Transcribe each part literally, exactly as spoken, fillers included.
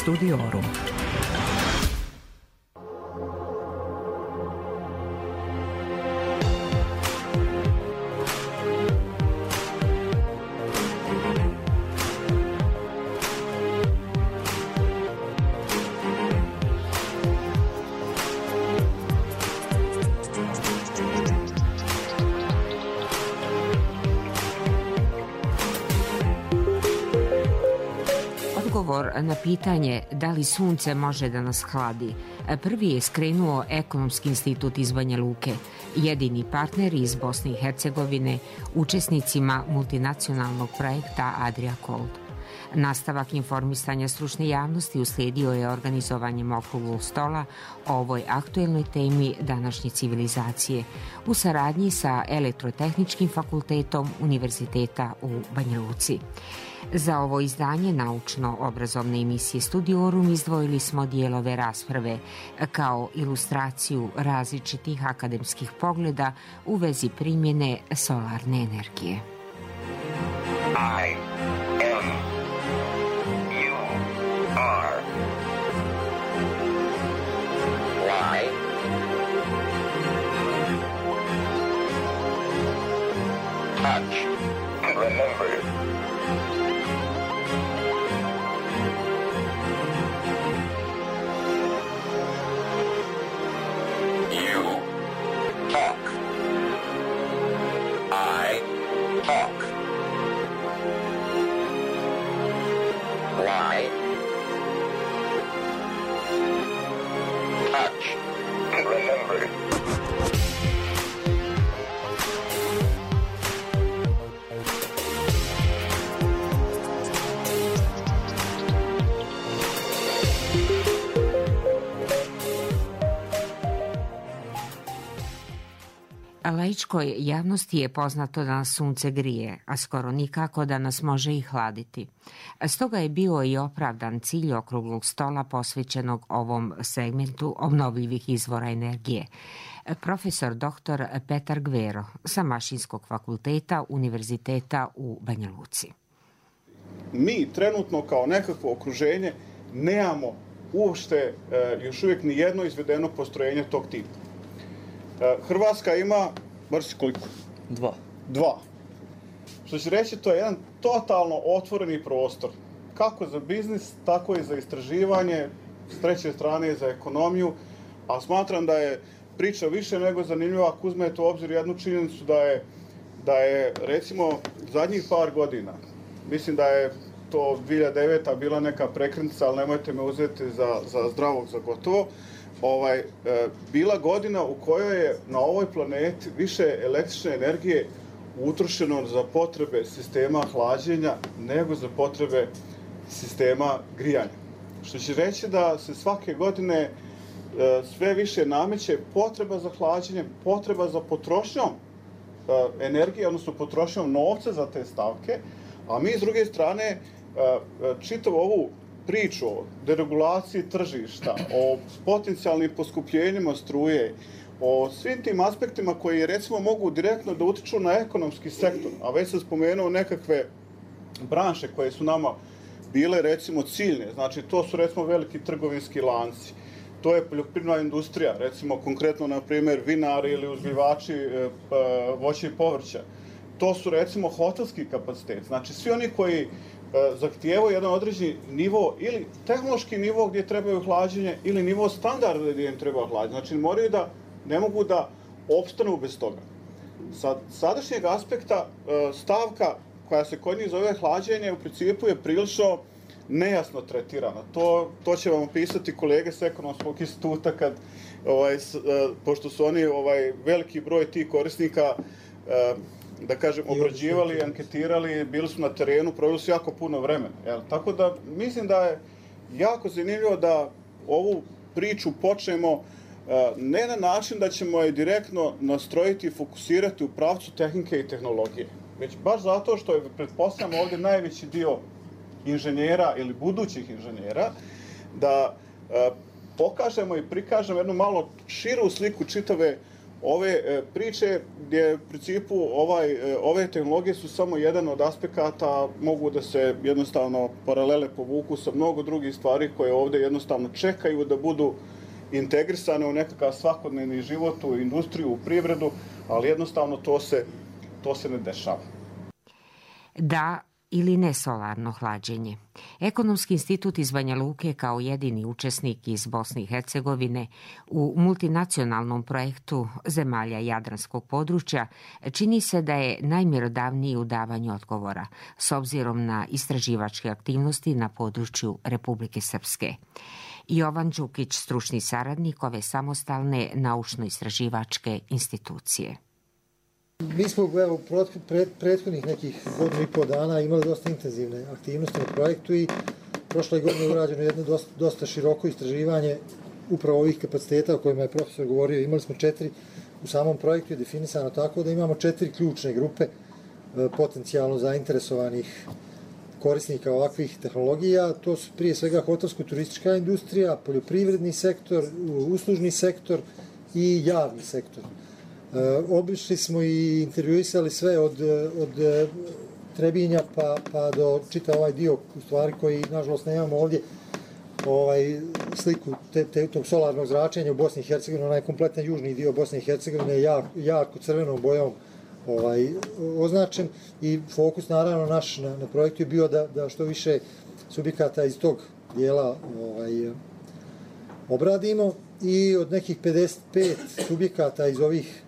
Studiorum. Na pitanje da li sunce može da nas hladi, prvi je skrenuo Ekonomski institut iz Banja Luke, jedini partner iz Bosne i Hercegovine, učesnicima multinacionalnog projekta Adria Cold. Nastavak informisanja stručne javnosti uslijedio je organizovanjem okruglog stola o ovoj aktuelnoj temi današnje civilizacije u saradnji sa Elektrotehničkim fakultetom Univerziteta u Banja Luci. Za ovo izdanje naučno-obrazovne emisije Studiorum izdvojili smo dijelove rasprave kao ilustraciju različitih akademskih pogleda u vezi primjene solarne energije. I am you are why touch and remember you talk I talk why touch and remember Laičkoj javnosti je poznato da nas sunce grije, a skoro nikako da nas može i hladiti. Stoga je bio i opravdan cilj okruglog stola posvećenog ovom segmentu obnovljivih izvora energije. Profesor doktor Petar Gvero sa Mašinskog fakulteta Univerziteta u Banja Luci. Mi trenutno kao nekakvo okruženje nemamo uopšte e, još uvijek ni jedno izvedeno postrojenje tog tipa. Hrvatska ima, bar si koliko? Dva. Dva. Što će reći, to je jedan totalno otvoreni prostor. Kako za biznis, tako i za istraživanje, s treće strane i za ekonomiju. A smatram da je priča više nego zanimljiva ako uzmete u obzir jednu činjenicu da je, da je recimo, zadnjih par godina, mislim da je to dvije hiljade deveta bila neka prekretnica, ali nemojte me uzeti za, za zdravog, za gotovo, Ovaj, e, bila godina u kojoj je na ovoj planeti više električne energije utrošeno za potrebe sistema hlađenja nego za potrebe sistema grijanja. Što će reći da se svake godine e, sve više nameće potreba za hlađenjem, potreba za potrošnjom e, energije, odnosno potrošnjom novca za te stavke, a mi s druge strane e, čitavu ovu priču o deregulaciji tržišta, o potencijalnim poskupljenjima struje, o svim tim aspektima koji recimo mogu direktno da utiču na ekonomski sektor, a već sam spomenuo nekakve branše koje su nama bile recimo ciljne, znači to su recimo veliki trgovinski lanci, to je poljoprivredna industrija, recimo konkretno na primjer vinari ili uzgajivači e, voća i povrća, to su recimo hotelski kapacitet, znači svi oni koji zahtijevaju jedan određeni nivo ili tehnološki nivo gdje trebaju hlađenje ili nivo standarda gdje im treba hlađenje. Znači moraju da, ne mogu da opstanu bez toga. Sa sadašnjeg aspekta stavka koja se kod njih zove hlađenje u principu je prilično nejasno tretirana. To, to će vam opisati kolege s Ekonomskog instituta kad, ovaj, pošto su oni ovaj, veliki broj tih korisnika da kažem, obrađivali, anketirali, bili su na terenu, proveli su jako puno vremena. Jel? Tako da mislim da je jako zanimljivo da ovu priču počnemo uh, ne na način da ćemo je direktno nastrojiti i fokusirati u pravcu tehnike i tehnologije, već baš zato što je, pretpostavljamo, ovdje najveći dio inženjera ili budućih inženjera, da uh, pokažemo i prikažemo jednu malo širu sliku čitave ove e, priče gdje u principu ovaj, e, ove tehnologije su samo jedan od aspekata, mogu da se jednostavno paralele povuku sa mnogo drugih stvari koje ovdje jednostavno čekaju da budu integrisane u nekakav svakodnevni život, u industriju, u privredu, ali jednostavno to se, to se ne dešava. Da ili ne solarno hlađenje. Ekonomski institut iz Banja Luke kao jedini učesnik iz Bosne i Hercegovine u multinacionalnom projektu zemalja Jadranskog područja čini se da je najmjerodavniji u davanju odgovora s obzirom na istraživačke aktivnosti na području Republike Srpske. Jovan Đukić, stručni saradnik ove samostalne naučno-istraživačke institucije. Mi smo evo, u pred, prethodnih nekih godinu i pol dana imali dosta intenzivne aktivnosti na projektu i prošle godine je urađeno jedno dosta, dosta široko istraživanje upravo ovih kapaciteta o kojima je profesor govorio. Imali smo četiri, u samom projektu je definisano tako da imamo četiri ključne grupe e, potencijalno zainteresovanih korisnika ovakvih tehnologija. To su prije svega hotelsko-turistička industrija, poljoprivredni sektor, uslužni sektor i javni sektor. E, obišli smo i intervjuisali sve od, od Trebinja pa, pa do čita ovaj dio u stvari koji nažalost nemamo ovdje ovaj, sliku te, te, tog solarnog zračenja u Bosni i Hercegovini, onaj kompletan južni dio Bosne i Hercegovine je jak, jako crvenom bojom ovaj, označen i fokus naravno naš na, na projektu je bio da, da što više subjekata iz tog dijela ovaj, obradimo i od nekih pedeset pet subjekata iz ovih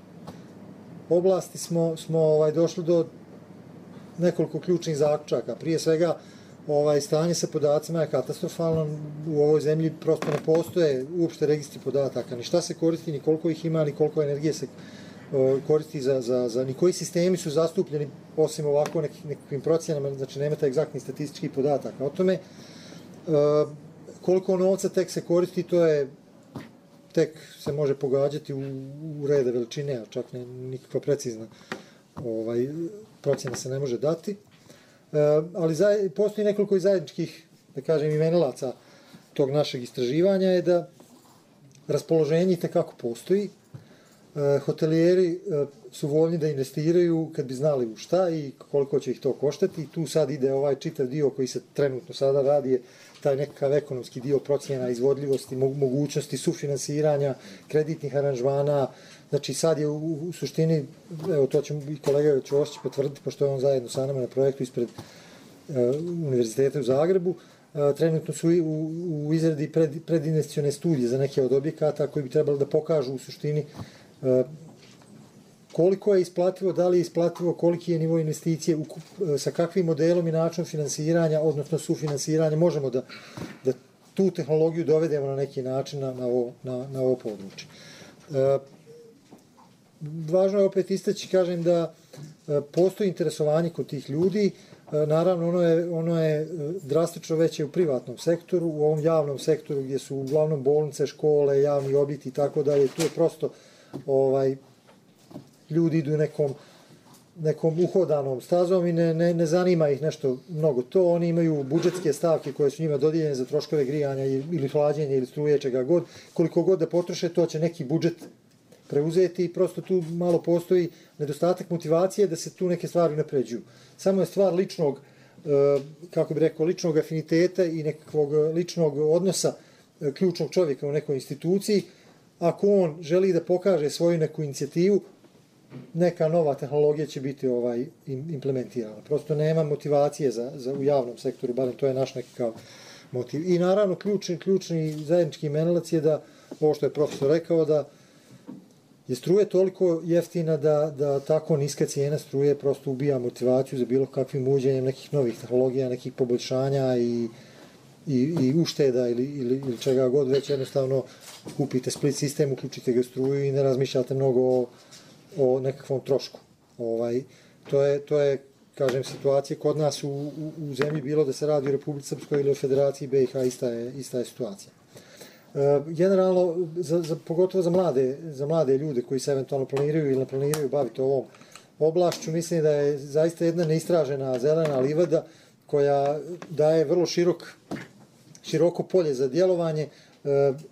oblasti smo, smo ovaj, došli do nekoliko ključnih zaključaka. Prije svega, ovaj, stanje sa podacima je katastrofalno. U ovoj zemlji prosto ne postoje uopšte registri podataka. Ni šta se koristi, ni koliko ih ima, ni koliko energije se uh, koristi za, za, za... Ni koji sistemi su zastupljeni, osim ovako nekih, nekakvim procjenama, znači nemate egzaktnih statističkih podataka. O tome, uh, koliko novca tek se koristi, to je tek se može pogađati u, u rede veličine, a čak ne nikakva precizna ovaj, procjena se ne može dati. E, ali za, postoji nekoliko i zajedničkih, da kažem, imenilaca tog našeg istraživanja je da raspoloženje itekako postoji. E, hotelijeri e, su voljni da investiraju kad bi znali u šta i koliko će ih to koštati. I tu sad ide ovaj čitav dio koji se trenutno sada radi je taj nekakav ekonomski dio procjena izvodljivosti, mogućnosti sufinansiranja, kreditnih aranžmana. Znači sad je u, u suštini, evo to će i kolega Ćosić potvrditi, pošto je on zajedno sa nama na projektu ispred uh, Univerziteta u Zagrebu, uh, trenutno su u, u izradi pred, predinvesticione studije za neke od objekata koji bi trebali da pokažu u suštini uh, koliko je isplativo, da li je isplativo, koliki je nivo investicije, sa kakvim modelom i načinom finansiranja, odnosno sufinansiranja, možemo da, da tu tehnologiju dovedemo na neki način na, na, ovo, na, na ovo područje. E, važno je opet istaći, kažem, da e, postoji interesovanje kod tih ljudi, e, naravno ono je, ono je drastično veće u privatnom sektoru, u ovom javnom sektoru gdje su uglavnom bolnice, škole, javni objekti i tako dalje, tu je prosto ovaj, ljudi idu nekom, nekom uhodanom stazom i ne, ne, ne zanima ih nešto mnogo to. Oni imaju budžetske stavke koje su njima dodijeljene za troškove grijanja ili hlađenja ili struje, čega god. Koliko god da potroše, to će neki budžet preuzeti i prosto tu malo postoji nedostatak motivacije da se tu neke stvari napređuju. Samo je stvar ličnog, kako bi rekao, ličnog afiniteta i nekakvog ličnog odnosa ključnog čovjeka u nekoj instituciji. Ako on želi da pokaže svoju neku inicijativu, neka nova tehnologija će biti ovaj implementirana. Prosto nema motivacije za, za u javnom sektoru, barem to je naš nekakav motiv. I naravno ključni, ključni zajednički imenilac je da, ovo što je profesor rekao, da je struje toliko jeftina da, da tako niska cijena struje prosto ubija motivaciju za bilo kakvim uvođenjem nekih novih tehnologija, nekih poboljšanja i, i, i ušteda ili, ili, ili čega god, već jednostavno kupite split sistem, uključite ga struju i ne razmišljate mnogo o o nekakvom trošku. Ovaj, to je, to je, kažem, situacija kod nas u, u, u zemlji, bilo da se radi o Republici Srpskoj ili o Federaciji B i H, ista je, ista je situacija. E, generalno, za, za, pogotovo za mlade, za mlade ljude koji se eventualno planiraju ili ne planiraju baviti ovom oblašću, mislim da je zaista jedna neistražena zelena livada koja daje vrlo širok, široko polje za djelovanje. E,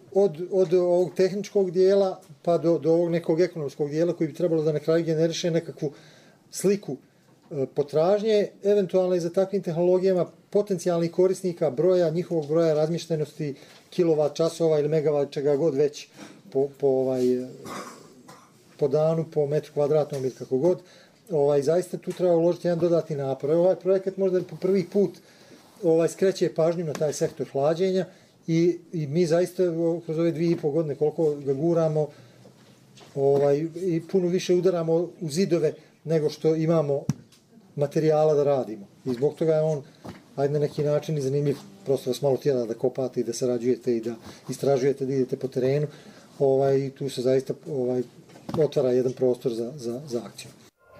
od, od ovog tehničkog dijela pa do, do ovog nekog ekonomskog dijela koji bi trebalo da na kraju generiše nekakvu sliku e, potražnje, eventualno i za takvim tehnologijama potencijalnih korisnika, broja, njihovog broja razmještenosti, kilovat časova ili megavat, čega god već po, po, ovaj, po danu, po metru kvadratnom ili kako god. Ovaj, zaista tu treba uložiti jedan dodatni napor. Ovaj projekat možda po prvi put ovaj, skreće pažnju na taj sektor hlađenja i, i mi zaista kroz ove dvije i pol godine koliko ga guramo ovaj, i puno više udaramo u zidove nego što imamo materijala da radimo. I zbog toga je on ajde na neki način i zanimljiv, prosto vas malo tjera da kopate i da sarađujete i da istražujete, da idete po terenu. Ovaj, tu se zaista ovaj, otvara jedan prostor za, za, za akciju.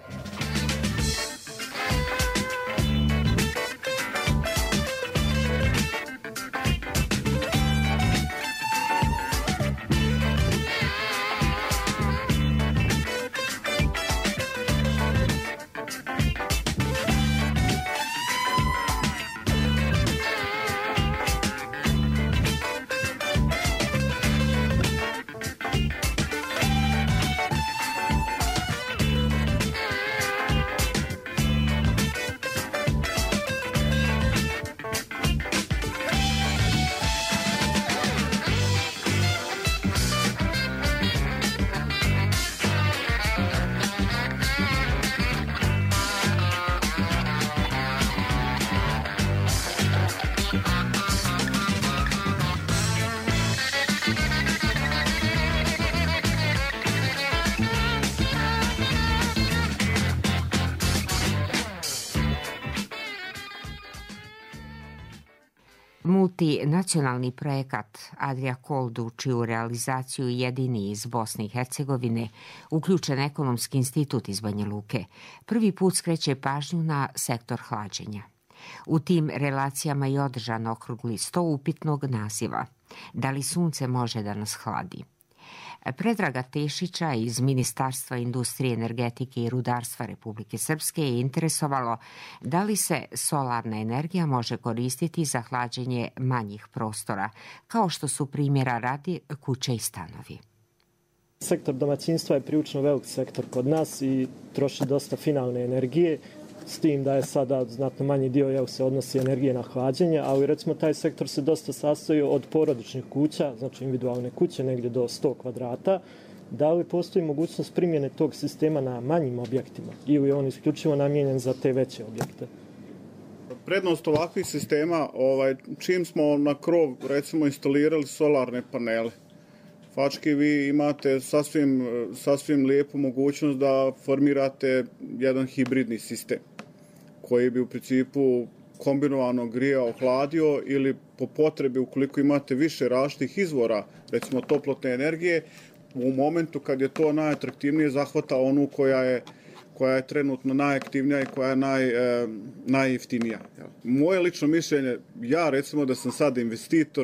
Multinacionalni projekat Adria Cold, u čiju realizaciju jedini iz Bosne i Hercegovine, uključen Ekonomski institut iz Banja Luke, prvi put skreće pažnju na sektor hlađenja. U tim relacijama je održan okrugli sto upitnog naziva. Da li sunce može da nas hladi? Predraga Tešića iz Ministarstva industrije, energetike i rudarstva Republike Srpske je interesovalo da li se solarna energija može koristiti za hlađenje manjih prostora, kao što su primjera radi kuće i stanovi. Sektor domaćinstva je prilično velik sektor kod nas i troši dosta finalne energije, s tim da je sada znatno manji dio jel, se odnosi energije na hlađenje, ali recimo taj sektor se dosta sastoji od porodičnih kuća, znači individualne kuće, negdje do sto kvadrata. Da li postoji mogućnost primjene tog sistema na manjim objektima ili je on isključivo namijenjen za te veće objekte? Prednost ovakvih sistema, ovaj, čim smo na krov recimo instalirali solarne panele, fački vi imate sasvim, sasvim lijepu mogućnost da formirate jedan hibridni sistem koji bi u principu kombinovano grijao, hladio ili po potrebi ukoliko imate više različitih izvora, recimo toplotne energije, u momentu kad je to najatraktivnije zahvata onu koja je, koja je trenutno najaktivnija i koja je naj, e, najjeftinija. Moje lično mišljenje, ja recimo da sam sad investitor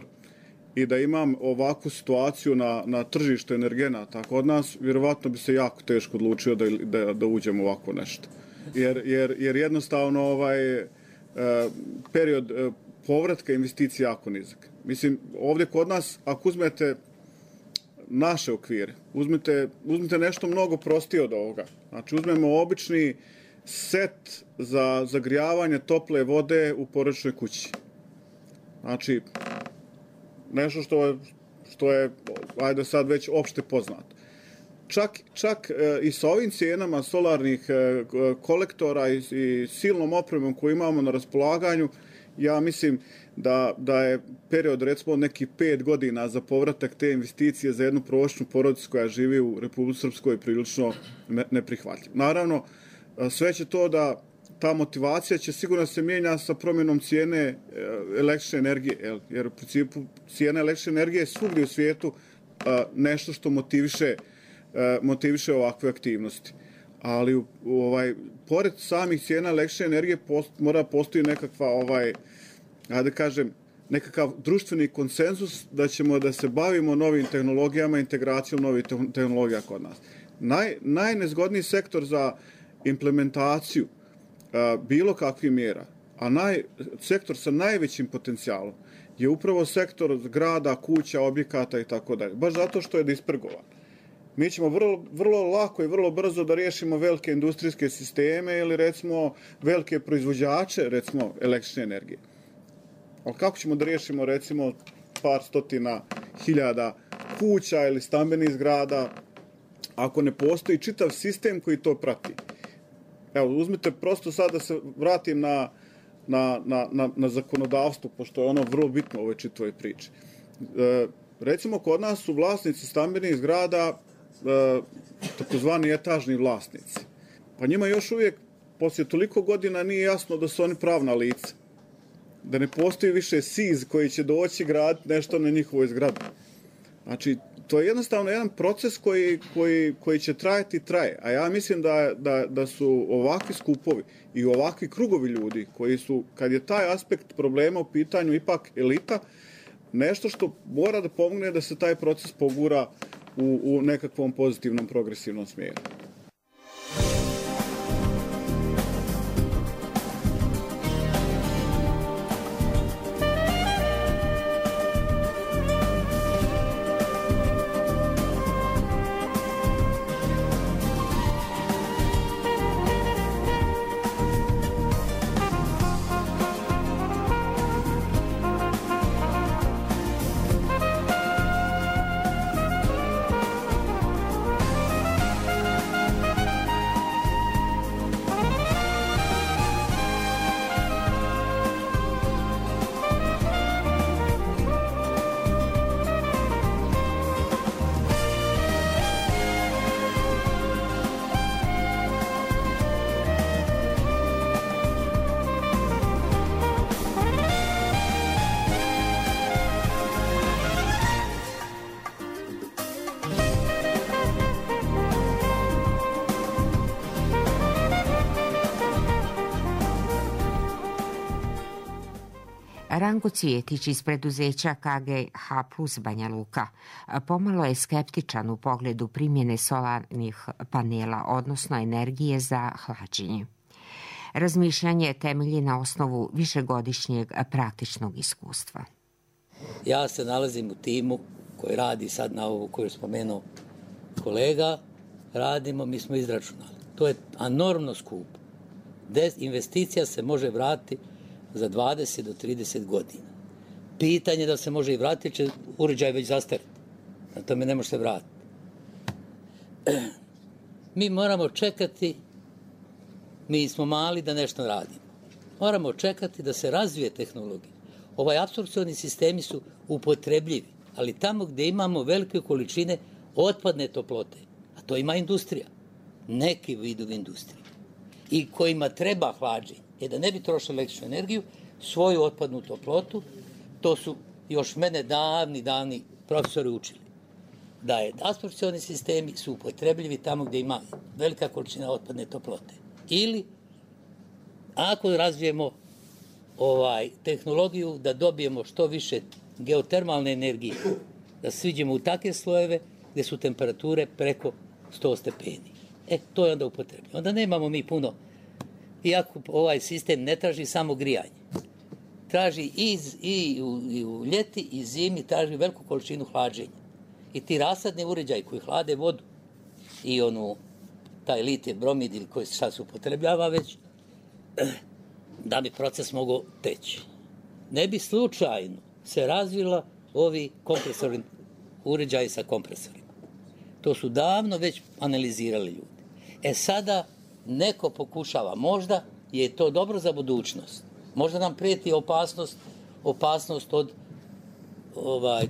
i da imam ovakvu situaciju na, na tržištu energenata kod nas, vjerovatno bi se jako teško odlučio da, da, da uđem u ovako nešto. Jer, jer, jer jednostavno ovaj e, period e, povratka investicija jako nizak. Mislim, ovdje kod nas, ako uzmete naše okvire, uzmite, uzmite nešto mnogo prostije od ovoga. Znači, uzmemo obični set za zagrijavanje tople vode u porodičnoj kući. Znači, nešto što je, što je, ajde sad već opšte poznato. Čak, čak e, i sa ovim cijenama solarnih e, kolektora i, i silnom opremom koju imamo na raspolaganju, ja mislim da, da je period recimo nekih pet godina za povratak te investicije za jednu prosječnu porodicu koja živi u Republici Srpskoj prilično neprihvatljiv. Naravno, sve će to da ta motivacija će sigurno se mijenja sa promjenom cijene električne energije, jer u principu cijena električne energije je svugdje u svijetu nešto što motiviše, motiviše ovakve aktivnosti. Ali ovaj, pored samih cijena električne energije post, mora postoji nekakva, ovaj, da kažem, nekakav društveni konsenzus da ćemo da se bavimo novim tehnologijama, integracijom novih tehnologija kod nas. Naj, najnezgodniji sektor za implementaciju a, bilo kakvih mjera, a naj, sektor sa najvećim potencijalom je upravo sektor zgrada, kuća, objekata i tako dalje. Baš zato što je dispergovan. Mi ćemo vrlo, vrlo lako i vrlo brzo da riješimo velike industrijske sisteme ili recimo velike proizvođače, recimo električne energije. Ali kako ćemo da riješimo recimo par stotina hiljada kuća ili stambenih zgrada ako ne postoji čitav sistem koji to prati? Evo, uzmite prosto sad da se vratim na, na, na, na, na zakonodavstvo, pošto je ono vrlo bitno u ovoj čitavoj priči. E, recimo, kod nas su vlasnici stambenih zgrada e, takozvani etažni vlasnici. Pa njima još uvijek, poslije toliko godina, nije jasno da su oni pravna lica. Da ne postoji više S I Z koji će doći graditi nešto na njihovoj zgradi. Znači, to je jednostavno jedan proces koji, koji, koji će trajati i traje. A ja mislim da, da, da su ovakvi skupovi i ovakvi krugovi ljudi koji su, kad je taj aspekt problema u pitanju ipak elita, nešto što mora da pomogne da se taj proces pogura u, u nekakvom pozitivnom, progresivnom smjeru. Ranko Cvjetić iz preduzeća K G H plus Banja Luka pomalo je skeptičan u pogledu primjene solarnih panela, odnosno energije za hlađenje. Razmišljanje temelji na osnovu višegodišnjeg praktičnog iskustva. Ja se nalazim u timu koji radi sad na ovo koju je spomenuo kolega. Radimo, mi smo izračunali. To je enormno skupo. Investicija se može vratiti za dvadeset do trideset godina. Pitanje da se može i vratiti, će uređaj već zastariti. Na tome ne može se vratiti. Mi moramo čekati, mi smo mali da nešto radimo. Moramo čekati da se razvije tehnologija. Ovaj apsorpcioni sistemi su upotrebljivi, ali tamo gdje imamo velike količine otpadne toplote, a to ima industrija, neki vidovi industrije, i kojima treba hlađenje, je da ne bi trošili električnu energiju, svoju otpadnu toplotu, to su još mene davni, davni profesori učili, da je apsorpcioni sistemi su upotrebljivi tamo gdje ima velika količina otpadne toplote. Ili, ako razvijemo ovaj, tehnologiju da dobijemo što više geotermalne energije, da sviđemo u takve slojeve gdje su temperature preko sto stepeni. E, to je onda upotrebljivo. Onda nemamo mi puno. Iako ovaj sistem ne traži samo grijanje. Traži i, i, u, i u ljeti i zimi traži veliku količinu hlađenja. I ti rasadni uređaji koji hlade vodu i onu, taj litij bromid ili koji sad se upotrebljava već, da bi proces mogao teći. Ne bi slučajno se razvila ovi kompresori, uređaji sa kompresorima. To su davno već analizirali ljudi. E sada neko pokušava, možda je to dobro za budućnost. Možda nam prijeti opasnost, opasnost od ovaj,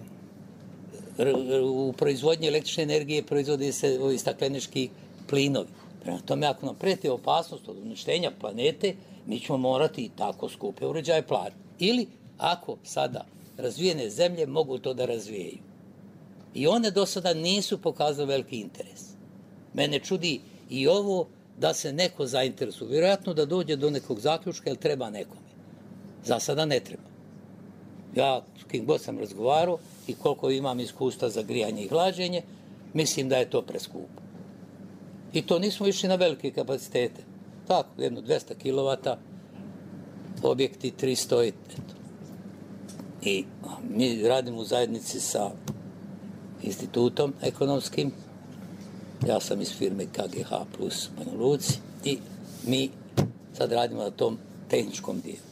u proizvodnji električne energije proizvode se ovi staklenički plinovi. Prema tome, ako nam prijeti opasnost od uništenja planete, mi ćemo morati i tako skupe uređaje platiti. Ili, ako sada razvijene zemlje mogu to da razvijaju. I one do sada nisu pokazale veliki interes. Mene čudi i ovo da se neko zainteresuje. Vjerojatno da dođe do nekog zaključka, jer treba nekome. Za sada ne treba. Ja s kim god sam razgovarao i koliko imam iskustva za grijanje i hlađenje, mislim da je to preskupo. I to nismo išli na velike kapacitete. Tako, jedno dvesta kilovata, objekti tristo, eto. I mi radimo u zajednici sa institutom ekonomskim. Ja sam iz firme K G H plus u Banja Luci i mi sad radimo na tom tehničkom dijelu.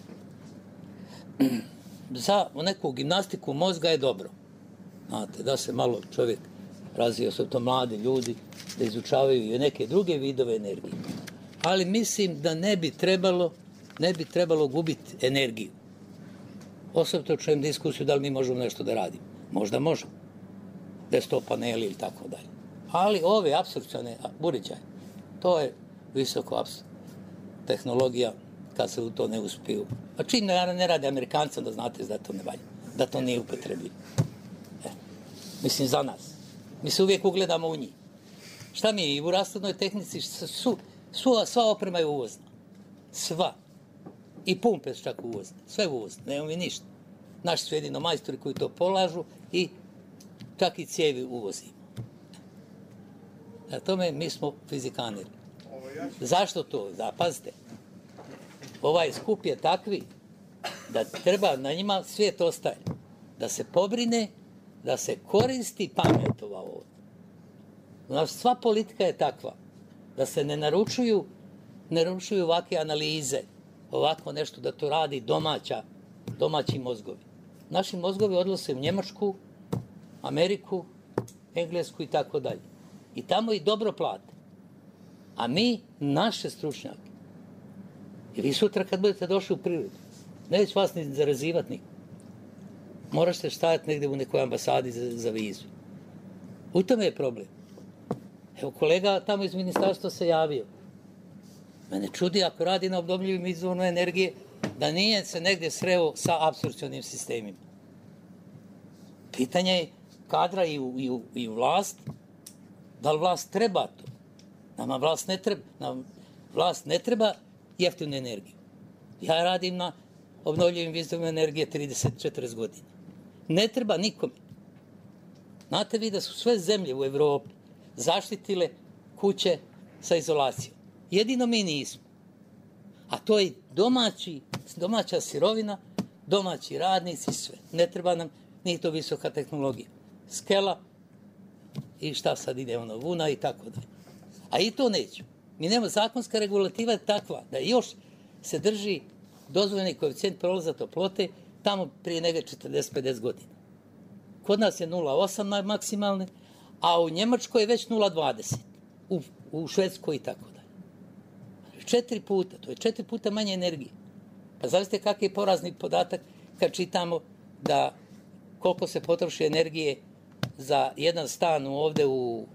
Za neku gimnastiku mozga je dobro. Znate, da se malo čovjek razvija, su to mladi ljudi, da izučavaju i neke druge vidove energije. Ali mislim da ne bi trebalo, ne bi trebalo gubiti energiju. Osobito čujem diskusiju da li mi možemo nešto da radimo. Možda možemo. Desktop paneli ili tako dalje. Ali ove apsorpcione uređaje, to je visoko apsorpcione tehnologija kad se u to ne uspiju. A čim ne, ne rade Amerikanca, da znate da to ne valja, da to nije upotrebljivo. E, mislim, za nas. Mi se uvijek ugledamo u njih. Šta mi je? I u rashladnoj tehnici su, su, sva oprema je uvozna. Sva. I pumpe su čak uvozne. Sve uvozne. Nemamo mi ništa. Naši su jedino majstori koji to polažu i čak i cijevi uvozimo. Na tome mi smo fizikaneri. Zašto to? Da, pazite. Ovaj skup je takvi da treba na njima svijet ostaje. Da se pobrine, da se koristi pametova ovdje. Sva politika je takva. Da se ne naručuju, ne naručuju ovakve analize. Ovako nešto da to radi domaća, domaći mozgovi. Naši mozgovi odlaze u Njemačku, Ameriku, Englesku i tako dalje. I tamo i dobro plate. A mi, naše stručnjake, i vi sutra kad budete došli u prirodu, neće vas ni zarazivati niko. Moraš se stajati negdje u nekoj ambasadi za, za vizu. U tome je problem. Evo, kolega tamo iz ministarstva se javio. Mene čudi ako radi na obnovljivim izvorima energije, da nije se negdje sreo sa apsorpcionim sistemima. Pitanje je kadra i u, i u, i u vlast, da li vlast treba to? Nama vlast ne treba, nam vlast ne treba jeftinu energiju. Ja radim na obnovljivim izvorima energije trideset do četrdeset godina. Ne treba nikome. Znate vi da su sve zemlje u Evropi zaštitile kuće sa izolacijom. Jedino mi nismo. A to je domaći, domaća sirovina, domaći radnici, sve. Ne treba nam ni to visoka tehnologija. Skela i šta sad ide ono, vuna i tako dalje. A i to neću. Mi nema zakonska regulativa je takva da još se drži dozvoljeni koeficijent prolaza toplote tamo prije nege četrdeset do pedeset godina. Kod nas je nula zarez osam maksimalne, a u Njemačkoj je već nula zarez dvadeset. U, u Švedskoj i tako dalje. Četiri puta, to je četiri puta manje energije. Pa zavisite kakav je porazni podatak kad čitamo da koliko se potroši energije za jedan stan ovdje u,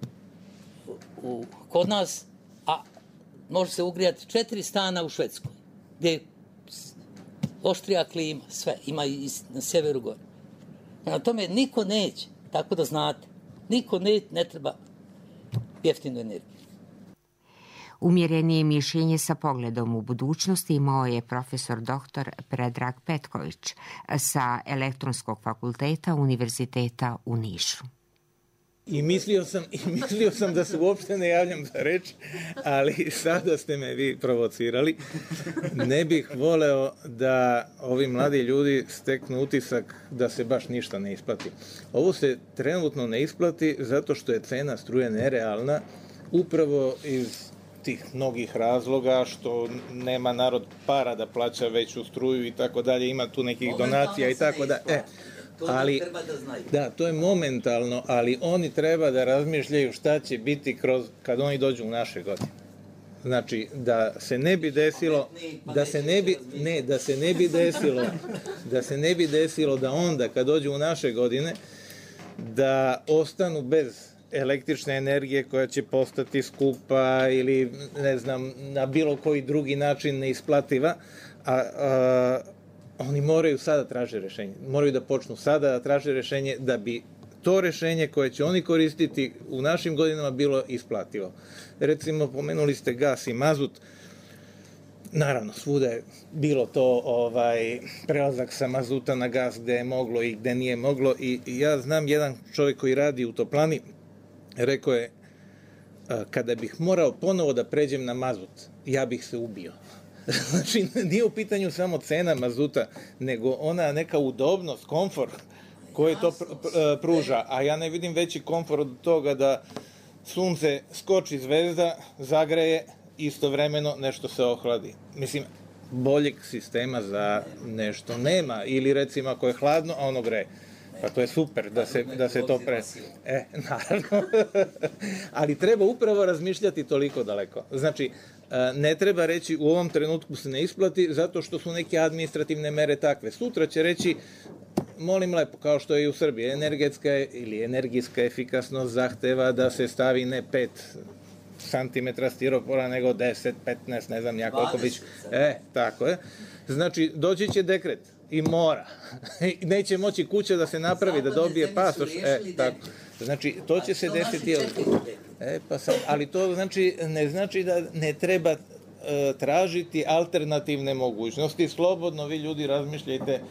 u, kod nas, a može se ugrijati četiri stana u Švedskoj, gdje je oštrija klima, sve, ima i na sjeveru gore. Na tome niko neće, tako da znate, niko ne, ne treba jeftinu energiju. Umjerenije mišljenje sa pogledom u budućnosti imao je profesor doktor Predrag Petković sa Elektronskog fakulteta Univerziteta u Nišu. I mislio sam, i mislio sam da se uopšte ne javljam za reč, ali sada ste me vi provocirali. Ne bih voleo da ovi mladi ljudi steknu utisak da se baš ništa ne isplati. Ovo se trenutno ne isplati zato što je cena struje nerealna, upravo iz tih mnogih razloga, što nema narod para da plaća veću struju i tako dalje, ima tu nekih donacija i tako da. E, ali, da, to je momentalno, ali oni treba da razmišljaju šta će biti kroz, kad oni dođu u naše godine. Znači, da se ne bi desilo, da se ne bi, ne, da se ne bi desilo, da se ne bi desilo da onda, kad dođu u naše godine, da ostanu bez električne energije koja će postati skupa ili, ne znam, na bilo koji drugi način neisplativa, a, a oni moraju sada traže rešenje. Moraju da počnu sada da traže rešenje da bi to rešenje koje će oni koristiti u našim godinama bilo isplativo. Recimo, pomenuli ste gas i mazut. Naravno, svuda je bilo to ovaj, prelazak sa mazuta na gas gde je moglo i gde nije moglo. I, i ja znam jedan čovjek koji radi u toplani, rekao je, kada bih morao ponovo da pređem na mazut, ja bih se ubio. Znači, nije u pitanju samo cena mazuta, nego ona neka udobnost, komfort koji to pr pr pruža. A ja ne vidim veći komfort od toga da sunce skoči zvezda, zagreje, istovremeno nešto se ohladi. Mislim, boljeg sistema za nešto nema. Ili recimo ako je hladno, a ono greje. Pa to je super da se, da se to pre... E, naravno. Ali treba upravo razmišljati toliko daleko. Znači, ne treba reći u ovom trenutku se ne isplati zato što su neke administrativne mere takve. Sutra će reći, molim lepo, kao što je i u Srbiji, energetska ili energijska efikasnost zahteva da se stavi ne pet santimetra stiropora, nego deset, petnaest, ne znam nija koliko bić. E, tako je. Znači, doći će dekret i mora. Neće moći kuća da se napravi, da dobije pasoš. E, tako. Znači, to će se desiti. E, pa sam, ali to znači, ne znači da ne treba e, tražiti alternativne mogućnosti. Slobodno vi ljudi razmišljajte e,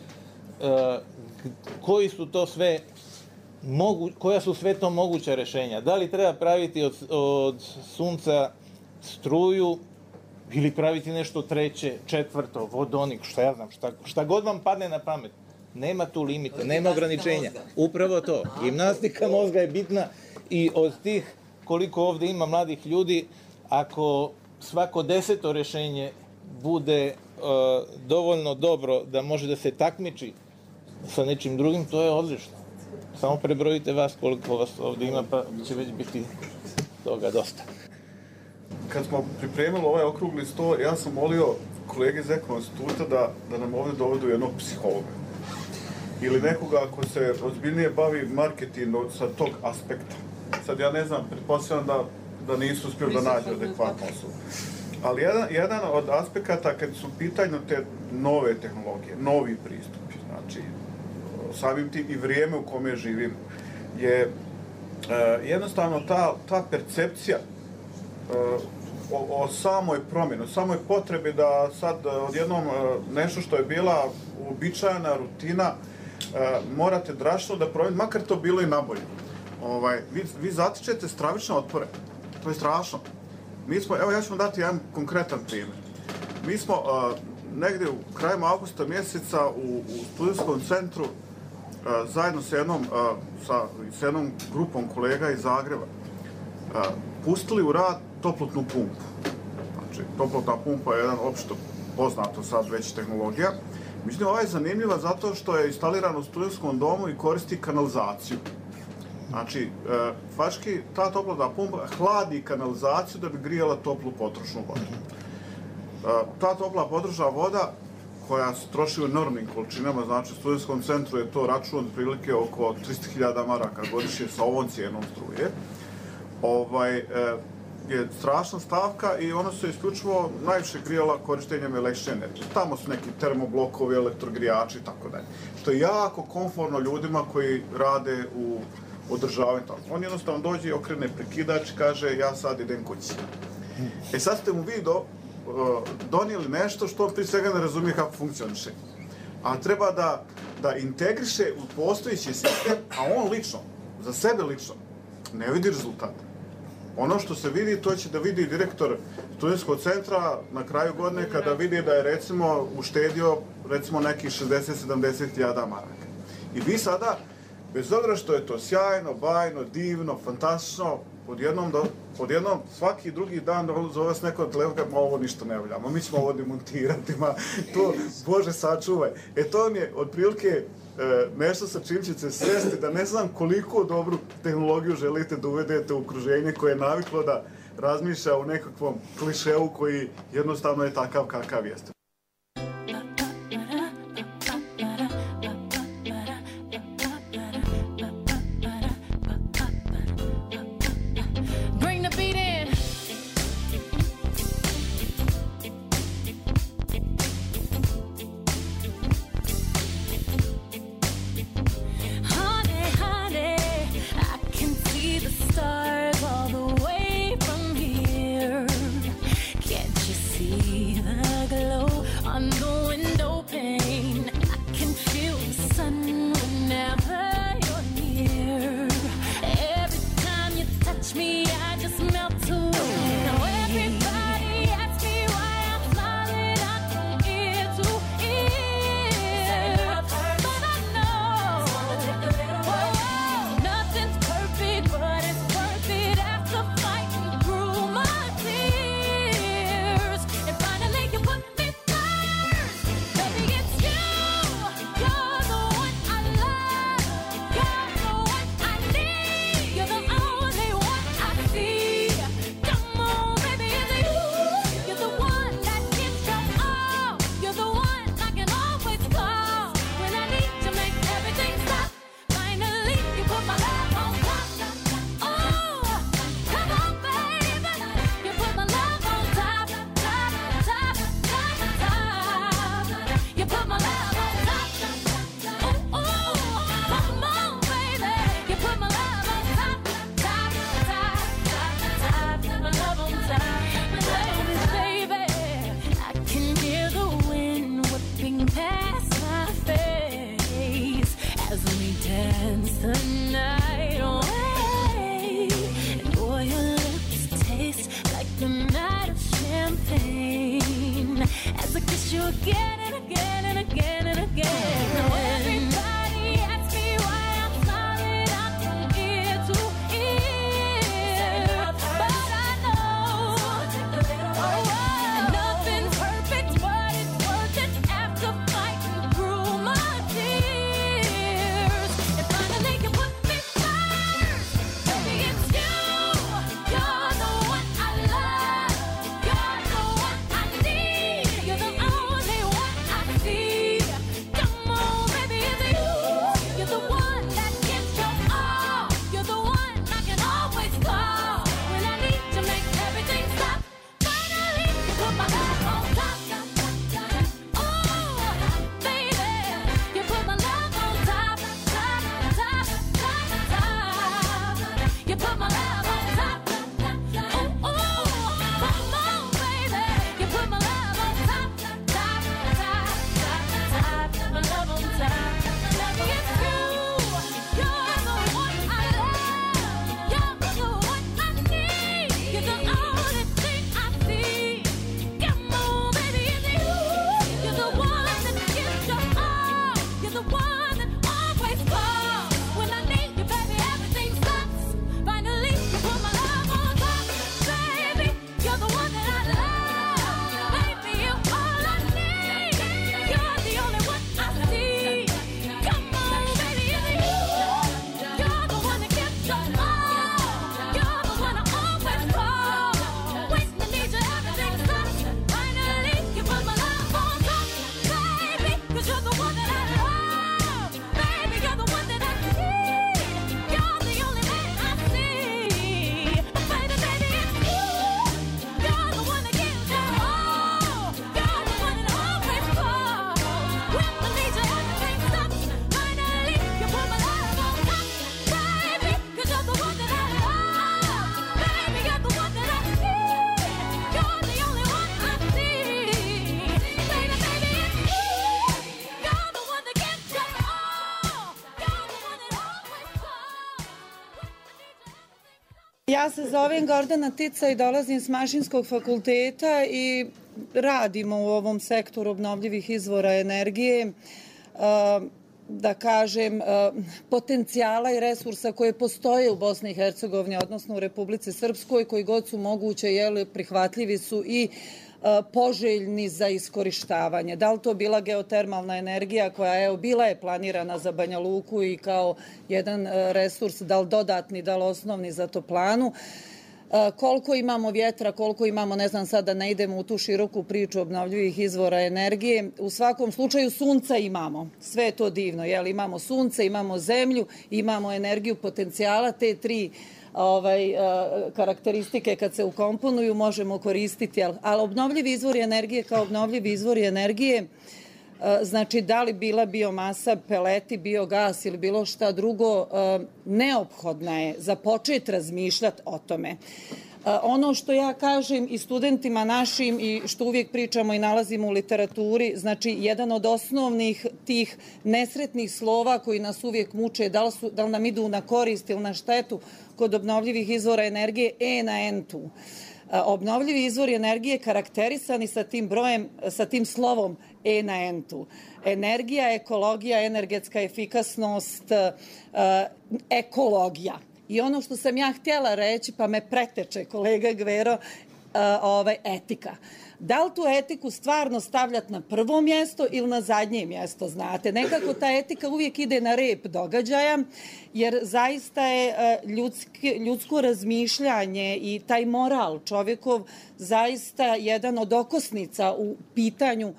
koji su to sve mogu, koja su sve to moguća rešenja. Da li treba praviti od, od sunca struju ili praviti nešto treće, četvrto, vodonik, šta ja znam, šta, šta god vam padne na pamet. Nema tu limita, nema ograničenja. Upravo to. Gimnastika mozga je bitna i od tih koliko ovde ima mladih ljudi, ako svako deseto rešenje bude uh, dovoljno dobro da može da se takmiči sa nečim drugim, to je odlično. Samo prebrojite vas koliko vas ovde ima, pa će već biti toga dosta. Kad smo pripremili ovaj okrugli sto, ja sam molio kolege iz Ekonomskog instituta da, da nam ovde dovedu jednog psihologa. Ili nekoga ko se ozbiljnije bavi marketingom sa tog aspekta. Sad ja ne znam, pretpostavljam da, da nisu uspjeli da nađu adekvatnu osobu. Ali jedan, jedan od aspekata kad su u pitanju te nove tehnologije, novi pristupi, znači samim tim i vrijeme u kome živimo, je e, jednostavno ta, ta percepcija e, o, o samoj promjeni, o samoj potrebi da sad odjednom e, nešto što je bila uobičajena rutina e, morate drastično da promijenite, makar to bilo i nabolje. Ovaj, vi, vi zatičete stravične otpore. To je strašno. Mi smo, evo ja ću vam dati jedan konkretan primjer. Mi smo uh, negdje u krajem avgusta mjeseca u, u studentskom centru uh, zajedno sa jednom, uh, sa, sa jednom grupom kolega iz Zagreba uh, pustili u rad toplotnu pumpu. Znači, toplotna pumpa je jedan opšto poznato sad već tehnologija. Međutim, ova je zanimljiva zato što je instalirana u studentskom domu i koristi kanalizaciju. Znači, e, faški, ta toplotna pumpa hladi kanalizaciju da bi grijala toplu potrošnu vodu. E, ta topla potrošna voda, koja se troši u enormnim količinama, znači u studentskom centru je to račun otprilike oko tristo hiljada maraka godišnje sa ovom cijenom struje, ovaj, e, je strašna stavka i ona se isključivo najviše grijala korištenjem električne energije. Tamo su neki termoblokovi, elektrogrijači i tako dalje. Što je jako komfortno ljudima koji rade u održavaju tako. On jednostavno dođe i okrene prekidač i kaže ja sad idem kući. E sad ste mu vi do, uh, donijeli nešto što on prije svega ne razumije kako funkcioniše. A treba da, da integriše u postojeći sistem, a on lično, za sebe lično, ne vidi rezultata. Ono što se vidi, to će da vidi direktor studentskog centra na kraju godine kada vidi da je recimo uštedio recimo nekih šezdeset do sedamdeset hiljada maraka. I vi sada, bez obzira što je to sjajno, bajno, divno, fantastično, odjednom, do, odjednom svaki drugi dan zove vas neko na telefon, ma ovo ništa ne voljamo, mi ćemo ovo demontirati, ma to, Bože sačuvaj. E to vam je otprilike e, nešto sa čim ćete svesti da ne znam koliko dobru tehnologiju želite da uvedete u okruženje koje je naviklo da razmišlja u nekakvom klišeu koji jednostavno je takav kakav jeste. Glow dance the night away. And boy, your lips taste like the night of champagne. As I kiss you again and again and again and again. Now everybody asks me why I'm smiling out from ear to ear, but I know, oh, and nothing's perfect, but it's worth it after fighting through my tears. And finally you put me first, baby, it's you. You're the one I love. You're the one I need. You're the only one I see. Come on, baby, it's you. You're the one that gives your all. You're the one I can always call when I need to make everything stop. Finally, you put my love on top. Oh, baby, you put my love on top, top, top, top, top. You put my love on top. Oh, oh, come on, baby, you put my love on top, top, top, top, top. My love on top. Baby, it's you. You're the one I love. You're the one I need. You're the only thing I see. Come on, baby, it's you. You're the one that gives your all. You're the one that always calls when I need you, baby. Everything stops. Finally, you put my love on top, baby. You're the one that I love, baby. You're all I need. You're the only one I see. Come on, baby, it's you. You're the one that gives your all. You're the one I always call when I need you. Everything stops. Finally, you put my love on top, baby. 'Cause you're the one that I love, baby. You're the one that I need. You're the only man I see. Baby, baby, it's you. You're the one that gives your all. You're the one that always calls when I need you. Everything stops. Finally, you put my love on top, baby. 'Cause you're the one that I love, baby. You're the one that I need. You're the only one I see. Baby, baby, it's you. You're the one that gives your all. You're the one that always calls when I need you. Ja se zovem Gordana Tica i dolazim s Mašinskog fakulteta i radimo u ovom sektoru obnovljivih izvora energije. Uh, da kažem, uh, potencijala i resursa koje postoje u Bosni i Hercegovini, odnosno u Republici Srpskoj, koji god su moguće, jel, prihvatljivi su i uh, poželjni za iskorištavanje. Da li to bila geotermalna energija koja, evo, bila je planirana za Banja Luku i kao jedan uh, resurs, da li dodatni, da li osnovni za toplanu. Uh, koliko imamo vjetra, koliko imamo, ne znam sad da ne idemo u tu široku priču obnovljivih izvora energije. U svakom slučaju sunca imamo. Sve je to divno, jel? Imamo sunce, imamo zemlju, imamo energiju potencijala, te tri ovaj, uh, karakteristike kad se ukomponuju možemo koristiti, ali, ali obnovljivi izvori energije kao obnovljivi izvori energije, uh, znači da li bila biomasa, peleti, biogas ili bilo šta drugo, uh, neophodna je za počet razmišljati o tome. Uh, ono što ja kažem i studentima našim i što uvijek pričamo i nalazimo u literaturi, znači jedan od osnovnih tih nesretnih slova koji nas uvijek muče, da li, su, da li nam idu na korist ili na štetu kod obnovljivih izvora energije, E na entu. Uh, obnovljivi izvori energije karakterisani sa tim brojem, sa tim slovom E na entu. Energija, ekologija, energetska efikasnost, uh, ekologija. I ono što sam ja htjela reći, pa me preteče kolega Gvero, uh, ovaj, etika. Da li tu etiku stvarno stavljati na prvo mjesto ili na zadnje mjesto, znate? Nekako ta etika uvijek ide na rep događaja, jer zaista je uh, ljudski, ljudsko razmišljanje i taj moral čovjekov zaista jedan od okosnica u pitanju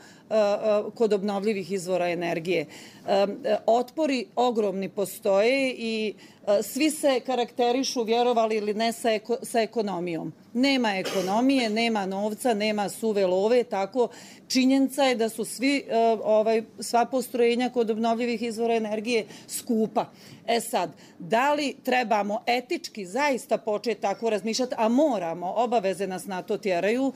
kod obnovljivih izvora energije. Otpori ogromni postoje i Svi se karakterišu, vjerovali ili ne, sa, eko, sa ekonomijom. Nema ekonomije, nema novca, nema suve love, tako činjenica je da su svi, ovaj, sva postrojenja kod obnovljivih izvora energije skupa. E sad, da li trebamo etički zaista početi tako razmišljati, a moramo, obaveze nas na to tjeraju,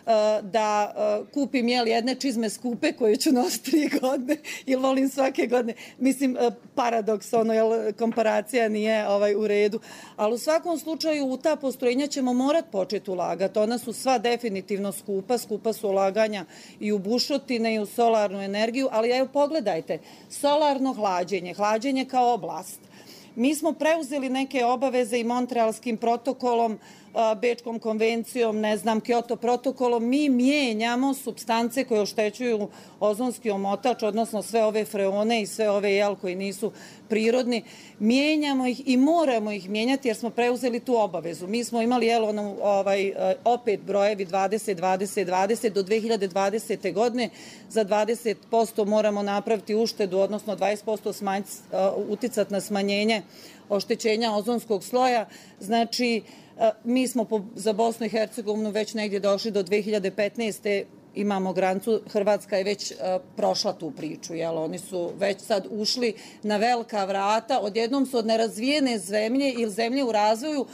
da kupim jel, jedne čizme skupe koje ću nositi tri godine ili volim svake godine. Mislim, paradoks, ono, jel, komparacija nije ovaj, u redu. Ali u svakom slučaju u ta postrojenja ćemo morat početi ulagati. Ona su sva definitivno skupa, skupa su ulaganja i u bušotine i u solarnu energiju, ali evo pogledajte, solarno hlađenje, hlađenje kao oblast. Mi smo preuzeli neke obaveze i Montrealskim protokolom, Bečkom konvencijom, ne znam, Kyoto protokolom. Mi mijenjamo supstance koje oštećuju ozonski omotač, odnosno sve ove freone i sve ove jel koji nisu prirodni. Mijenjamo ih i moramo ih mijenjati jer smo preuzeli tu obavezu. Mi smo imali jel, ono, ovaj, opet brojevi dvadeset, dvadeset, dvadeset do dve hiljade dvadesete. godine. Za dvadeset posto moramo napraviti uštedu, odnosno dvadeset posto smanj, uticati na smanjenje oštećenja ozonskog sloja. Znači, mi smo po, za Bosnu i Hercegovinu već negdje došli do dve hiljade petnaeste. Imamo granicu, Hrvatska je već uh, prošla tu priču, jel? Oni su već sad ušli na velika vrata, odjednom su od nerazvijene zemlje ili zemlje u razvoju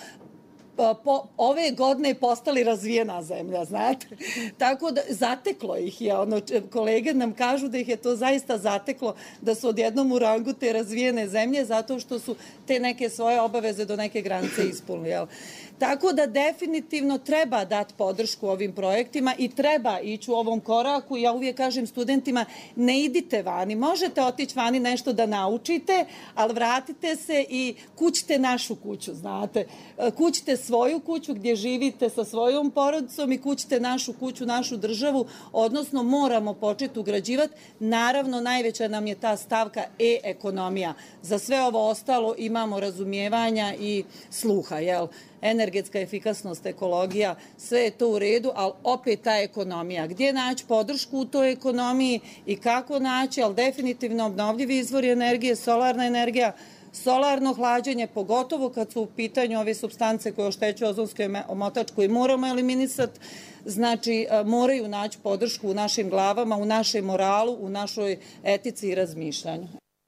po, ove godine postali razvijena zemlja, znate. Tako da zateklo ih je, ono, kolege nam kažu da ih je to zaista zateklo, da su odjednom u rangu te razvijene zemlje zato što su te neke svoje obaveze do neke granice ispunili, jel? Tako da definitivno treba dati podršku ovim projektima i treba ići u ovom koraku. Ja uvijek kažem studentima, ne idite vani, možete otići vani nešto da naučite, ali vratite se i kućite našu kuću, znate. Kućite svoju kuću gdje živite sa svojom porodicom i kućite našu kuću, našu državu, odnosno moramo početi ugrađivati. Naravno, najveća nam je ta stavka e-ekonomija. Za sve ovo ostalo imamo razumijevanja i sluha, jel? Energetska efikasnost, ekologija, sve je to u redu, ali opet ta ekonomija. Gdje naći podršku u toj ekonomiji i kako naći, ali definitivno obnovljivi izvori energije, solarna energija, solarno hlađenje, pogotovo kad su u pitanju ove supstance koje oštećuju ozonski omotač koji moramo eliminisati, znači moraju naći podršku u našim glavama, u našem moralu, u našoj etici i razmišljanju.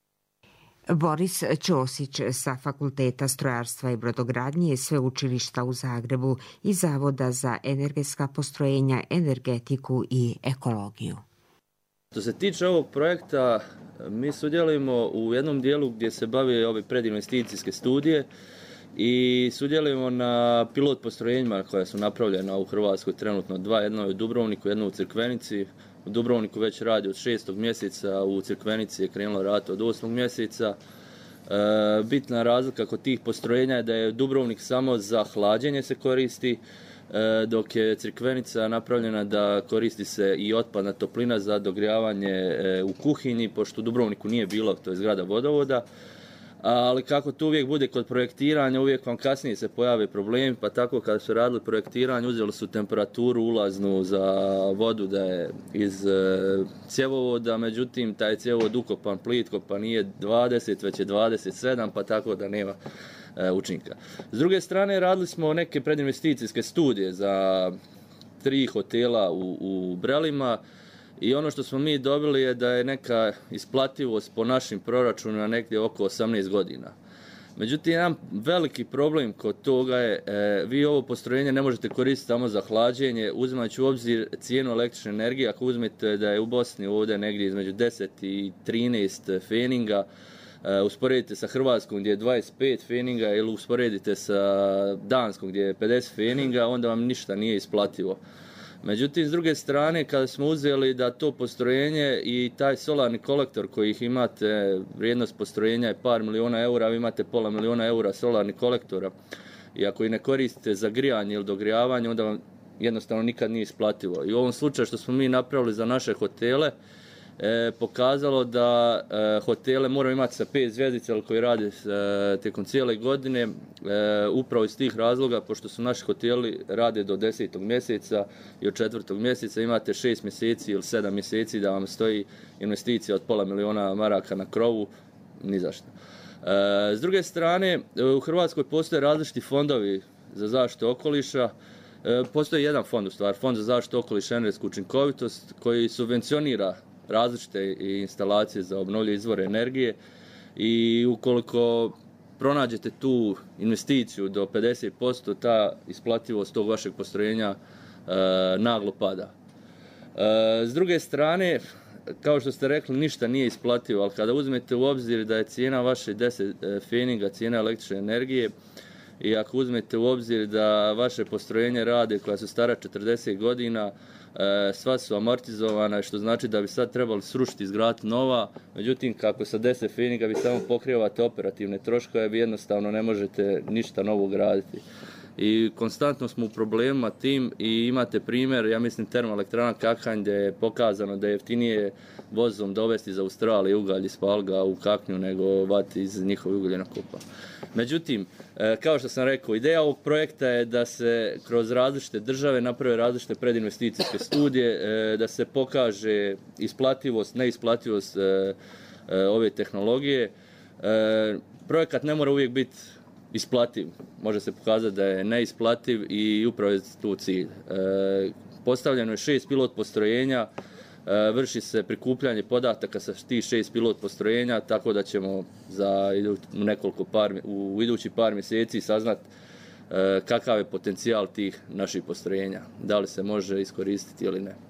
Boris Ćosić sa Fakulteta strojarstva i brodogradnje Sveučilišta u Zagrebu i Zavoda za energetska postrojenja, energetiku i ekologiju. Što se tiče ovog projekta, mi sudjelujemo u jednom dijelu gdje se bave ove predinvesticijske studije i sudjelujemo na pilot postrojenjima koja su napravljena u Hrvatskoj trenutno dva, jedno je u Dubrovniku, jedno u Crikvenici. U Dubrovniku već radi od šestog mjeseca, u Crikvenici je krenulo rad od osmog mjeseca. E, bitna razlika kod tih postrojenja je da je Dubrovnik samo za hlađenje se koristi, e, dok je Crikvenica napravljena da koristi se i otpadna toplina za dogrijavanje e, u kuhinji, pošto u Dubrovniku nije bilo, to je zgrada vodovoda. Ali kako to uvijek bude kod projektiranja, uvijek vam kasnije se pojave problemi, pa tako kada su radili projektiranje, uzeli su temperaturu ulaznu za vodu da je iz e, cjevovoda, međutim taj cjevovod ukopan plitko, pa nije dvadeset, već je dvadeset sedam, pa tako da nema e, učinka. S druge strane, radili smo neke predinvesticijske studije za tri hotela u, u Brelima, i ono što smo mi dobili je da je neka isplativost po našim proračunima negdje oko osamnaest godina. Međutim, jedan veliki problem kod toga je, e, vi ovo postrojenje ne možete koristiti samo za hlađenje, uzimajući u obzir cijenu električne energije. Ako uzmete da je u Bosni ovdje negdje između deset i trinaest feninga, e, usporedite sa Hrvatskom gdje je dvadeset pet feninga ili usporedite sa Danskom gdje je pedeset feninga, onda vam ništa nije isplativo. Međutim, s druge strane, kada smo uzeli da to postrojenje i taj solarni kolektor koji ih imate, vrijednost postrojenja je par miliona eura, vi imate pola miliona eura solarnih kolektora i ako ih ne koristite za grijanje ili dogrijavanje, onda vam jednostavno nikad nije isplativo. I u ovom slučaju što smo mi napravili za naše hotele, E, pokazalo da e, hotele moraju imati sa pet zvjezdica koji rade e, tijekom cijele godine, e, upravo iz tih razloga, pošto su naši hoteli rade do desetog mjeseca i od četvrtog mjeseca imate šest mjeseci ili sedam mjeseci da vam stoji investicija od pola miliona maraka na krovu, ni zašto. S druge strane, u Hrvatskoj postoje različiti fondovi za zaštitu okoliša. Postoji jedan fond u stvari, Fond za zaštitu okoliša i energetsku učinkovitost, koji subvencionira različite instalacije za obnovljive izvore energije i ukoliko pronađete tu investiciju do pedeset posto, ta isplativost tog vašeg postrojenja e, naglo pada. E, s druge strane, kao što ste rekli, ništa nije isplativo, ali kada uzmete u obzir da je cijena vaše deset feninga, cijena električne energije, i ako uzmete u obzir da vaše postrojenje rade koja su stara četrdeset godina, e, sva su amortizovana, što znači da bi sad trebali srušiti, izgraditi nova, međutim kako sa deset feninga vi samo pokrivate operativne troškove, vi jednostavno ne možete ništa novo graditi. I konstantno smo u problemima tim i imate primjer, ja mislim, termoelektrana Kakanj, gdje je pokazano da je jeftinije vozom dovesti iz Australije ugalj i spaliti ga u Kaknju nego vati iz njihove ugljenokopa. Međutim, kao što sam rekao, ideja ovog projekta je da se kroz različite države naprave različite predinvesticijske studije, da se pokaže isplativost, neisplativost ove tehnologije. Projekat ne mora uvijek biti isplativ. Može se pokazati da je neisplativ i upravo je tu cilj. Postavljeno je šest pilot postrojenja, vrši se prikupljanje podataka sa tih šest pilot postrojenja, tako da ćemo za nekoliko par, u idući par mjeseci saznati kakav je potencijal tih naših postrojenja, da li se može iskoristiti ili ne.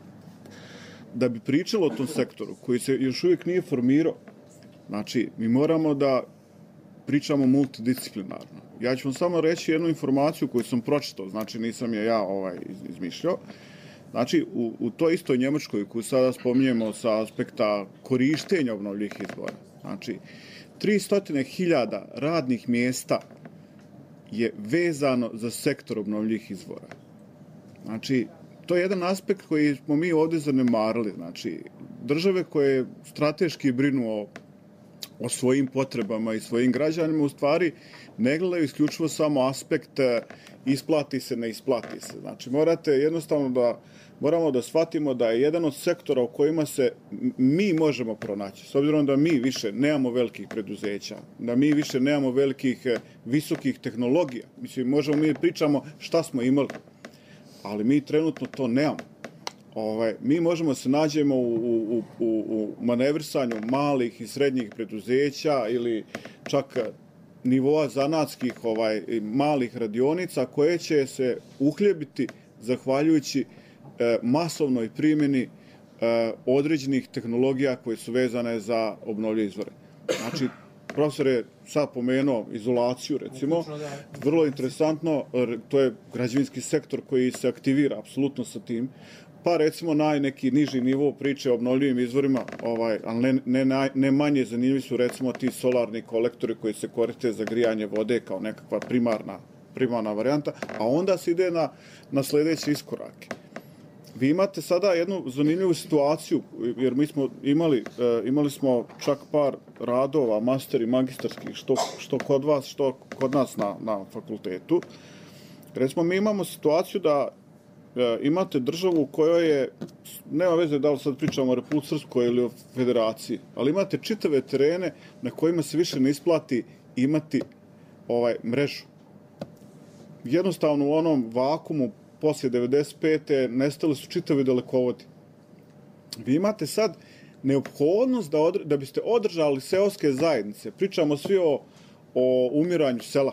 Da bi pričalo o tom sektoru koji se još uvijek nije formirao, znači mi moramo da pričamo multidisciplinarno. Ja ću vam samo reći jednu informaciju koju sam pročitao, znači nisam je ja ovaj izmišljao. Znači, u, u toj istoj Njemačkoj koju sada spominjemo sa aspekta korištenja obnovljivih izvora, znači, tristo hiljada radnih mjesta je vezano za sektor obnovljivih izvora. Znači, to je jedan aspekt koji smo mi ovdje zanemarili. Znači, države koje strateški brinu o, o svojim potrebama i svojim građanima, u stvari ne gledaju isključivo samo aspekt isplati se, ne isplati se. Znači, morate jednostavno da moramo da shvatimo da je jedan od sektora u kojima se mi možemo pronaći, s obzirom da mi više nemamo velikih preduzeća, da mi više nemamo velikih visokih tehnologija. Mislim, možemo mi pričamo šta smo imali, ali mi trenutno to nemamo. Ovaj, mi možemo se nađemo u, u, u, u manevrisanju malih i srednjih preduzeća ili čak nivoa zanatskih ovaj, malih radionica koje će se uhljebiti zahvaljujući e, masovnoj primjeni e, određenih tehnologija koje su vezane za obnovljive izvore. Znači, profesor je sad pomenuo izolaciju, recimo, vrlo interesantno, to je građevinski sektor koji se aktivira apsolutno sa tim, pa recimo naj neki niži nivo priče o obnovljivim izvorima, ovaj, ali ne, ne, naj, ne manje zanimljivi su recimo ti solarni kolektori koji se koriste za grijanje vode kao nekakva primarna, primarna varijanta, a onda se ide na, na sljedeće iskorake. Vi imate sada jednu zanimljivu situaciju, jer mi smo imali, e, imali smo čak par radova, master i magistarskih, što, što kod vas, što kod nas na, na fakultetu. Recimo, mi imamo situaciju da e, imate državu u kojoj je, nema veze da li sad pričamo o Republici Srpskoj ili o Federaciji, ali imate čitave terene na kojima se više ne isplati imati ovaj mrežu. Jednostavno u onom vakumu poslije devedeset pete nestali su čitavi dalekovodi. Vi imate sad neophodnost da, odre, da biste održali seoske zajednice. Pričamo svi o, o umiranju sela.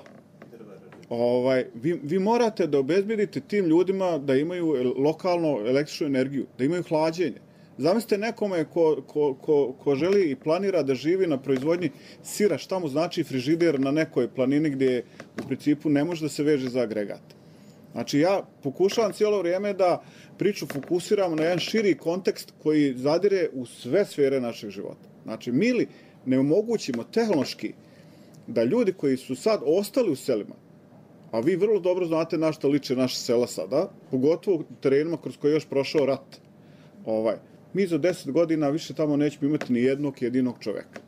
Ovaj, vi, vi morate da obezbedite tim ljudima da imaju lokalnu električnu energiju, da imaju hlađenje. Zamislite nekome ko, ko, ko, ko želi i planira da živi na proizvodnji sira, šta mu znači frižider na nekoj planini gdje u principu ne može da se veže za agregate. Znači, ja pokušavam cijelo vrijeme da priču fokusiramo na jedan širi kontekst koji zadire u sve sfere našeg života. Znači, mi li ne omogućimo tehnološki da ljudi koji su sad ostali u selima, a vi vrlo dobro znate na što liče naše sela sada, pogotovo u terenima kroz koje je još prošao rat, ovaj, mi za deset godina više tamo nećemo imati ni jednog jedinog čoveka.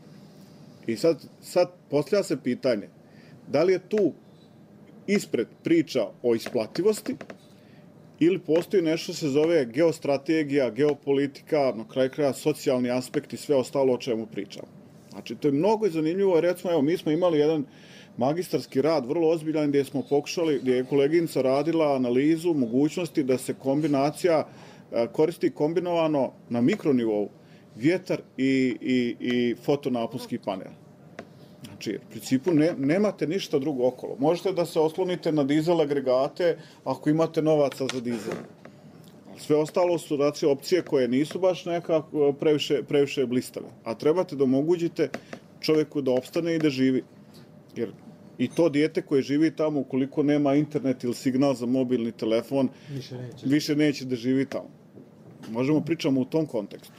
I sad, sad postavlja se pitanje, da li je tu ispred priča o isplativosti ili postoji nešto se zove geostrategija, geopolitika, na kraju kraja socijalni aspekt i sve ostalo o čemu pričamo. Znači, to je mnogo zanimljivo. Recimo, evo, mi smo imali jedan magistarski rad, vrlo ozbiljan, gdje smo pokušali, gdje je koleginica radila analizu mogućnosti da se kombinacija koristi kombinovano na mikronivou vjetar i, i, i fotonaponski panel. Znači, u principu ne, nemate ništa drugo okolo. Možete da se oslonite na dizel agregate ako imate novaca za dizel. Sve ostalo su znači, opcije koje nisu baš nekako previše, previše blistave. A trebate da omogućite čovjeku da opstane i da živi. Jer i to dijete koje živi tamo, ukoliko nema internet ili signal za mobilni telefon, više neće, više neće da živi tamo. Možemo pričamo u tom kontekstu.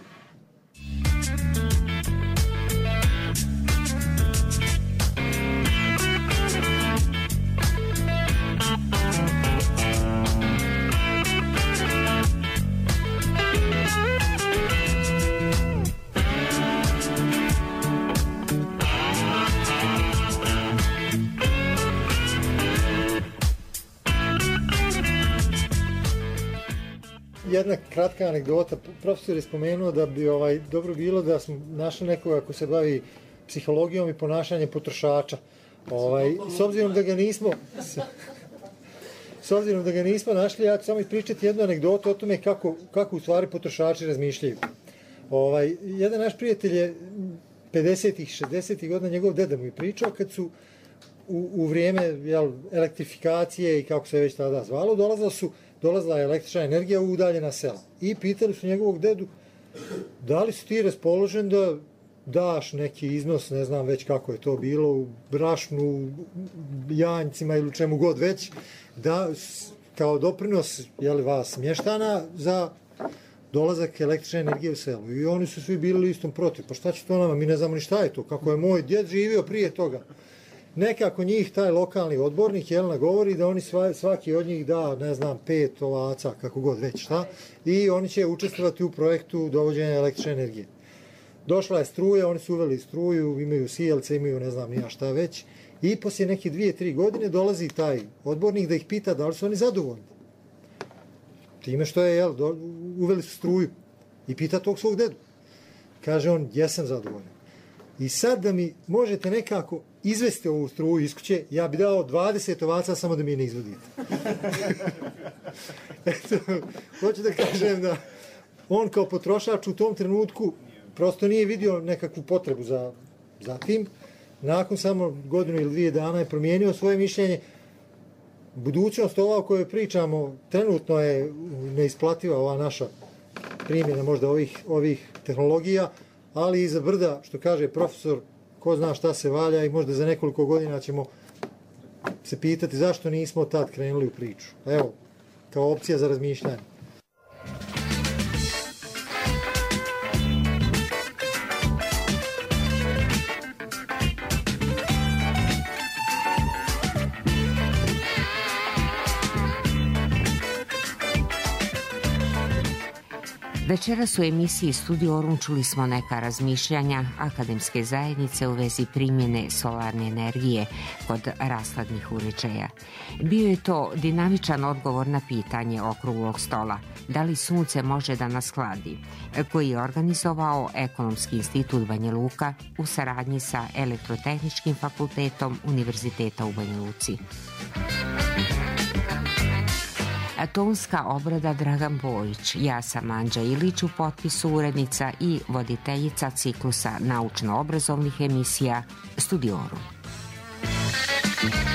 Jedna kratka anegdota. Profesor je spomenuo da bi ovaj dobro bilo da smo našli nekoga ko se bavi psihologijom i ponašanjem potrošača. Ovaj, s obzirom da ga nismo s, s obzirom da ga nismo našli, ja ću samo ispričati jednu anegdotu o tome kako, kako u stvari potrošači razmišljaju. Ovaj, jedan naš prijatelj je pedesetih, šezdesetih godina, njegov deda mu je pričao kad su u, u vrijeme jel, elektrifikacije i kako se već tada zvalo, dolazila su dolazila je električna energija u udaljena sela. I pitali su njegovog dedu, da li si ti raspoložen da daš neki iznos, ne znam već kako je to bilo, u brašnu, janjcima ili čemu god već, da kao doprinos jeli, vas mještana za dolazak električne energije u selu. I oni su svi bili listom protiv. Pa šta će to nama? Mi ne znamo ni šta je to. Kako je moj djed živio prije toga. Nekako njih taj lokalni odbornik Jelena govori da oni svaki od njih da, ne znam, pet ovaca, kako god već šta, i oni će učestvovati u projektu dovođenja električne energije. Došla je struja, oni su uveli struju, imaju sijelce, imaju ne znam nija šta već, i poslije neke dvije, tri godine dolazi taj odbornik da ih pita da li su oni zadovoljni. Time što je, jel, do, uveli su struju i pita tog svog dedu. Kaže on, jesam zadovoljan. I sad da mi možete nekako izvesti ovu struju iz kuće, ja bi dao dvadeset ovaca samo da mi je ne izvodite. Eto, hoću da kažem da on kao potrošač u tom trenutku prosto nije vidio nekakvu potrebu za, za tim. Nakon samo godinu ili dvije dana je promijenio svoje mišljenje. Budućnost ova o kojoj pričamo trenutno je neisplativa, ova naša primjena možda ovih, ovih tehnologija, ali iza brda, što kaže profesor, ko zna šta se valja i možda za nekoliko godina ćemo se pitati zašto nismo tad krenuli u priču. Evo, kao opcija za razmišljanje. Večeras u emisiji Studio Orun čuli smo neka razmišljanja akademske zajednice u vezi primjene solarne energije kod rashladnih uređaja. Bio je to dinamičan odgovor na pitanje okruglog stola da li sunce može da nas hladi, koji je organizovao Ekonomski institut Banja Luka u saradnji sa Elektrotehničkim fakultetom Univerziteta u Banja Luci. Tonska obrada Dragan Bojić, ja sam Anđa Ilić, u potpisu urednica i voditeljica ciklusa naučno-obrazovnih emisija Studio Orun.